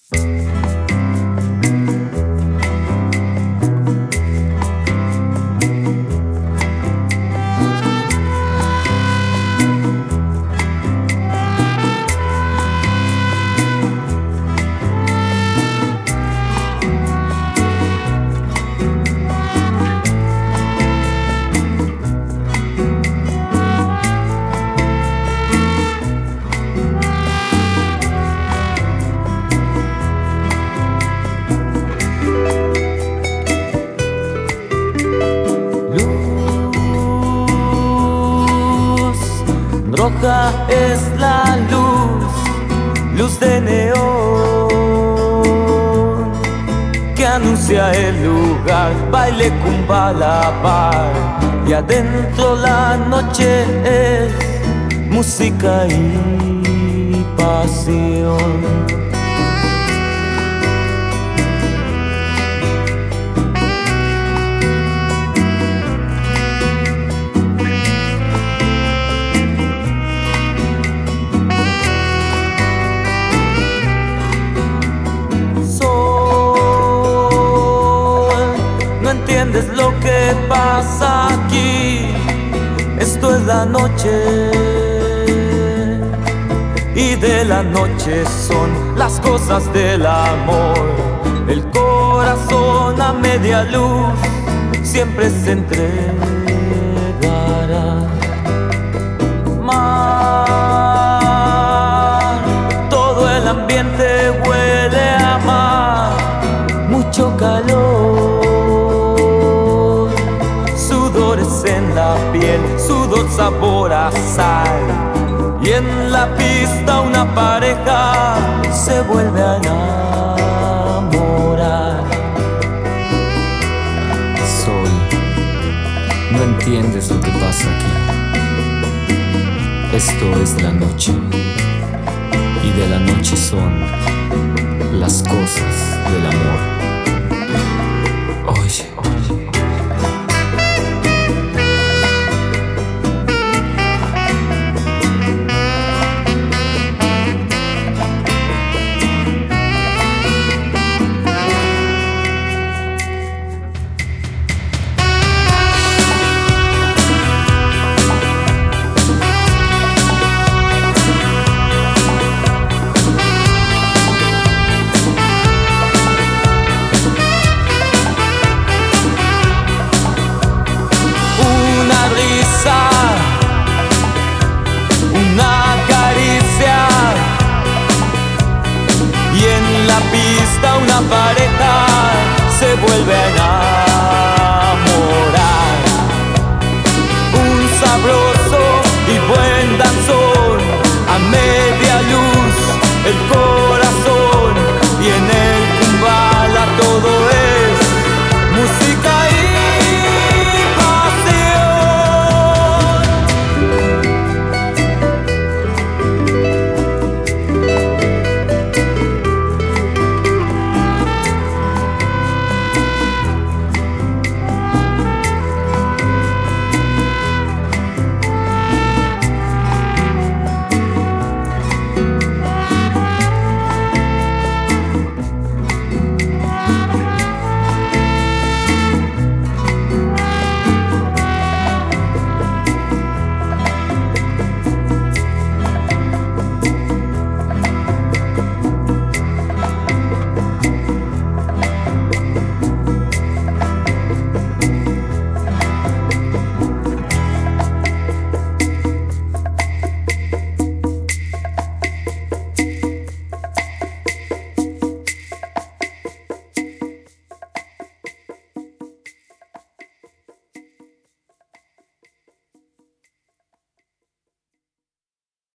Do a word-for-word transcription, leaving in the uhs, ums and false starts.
Roja es la luz, luz de neón, que anuncia el lugar, baile Kumbalabar. Y adentro la noche es música y pasión. No entiendes lo que pasa aquí. Esto es la noche, y de la noche son las cosas del amor. El corazón a media luz siempre se entregará. Mar, todo el ambiente huele a mar, mucho calor. En la piel, sudor, sabor a sal. Y en la pista una pareja se vuelve a enamorar. Sol, no entiendes lo que pasa aquí. Esto es la noche, y de la noche son las cosas del amor. Oye, oye. Una caricia, y en la pista una pareja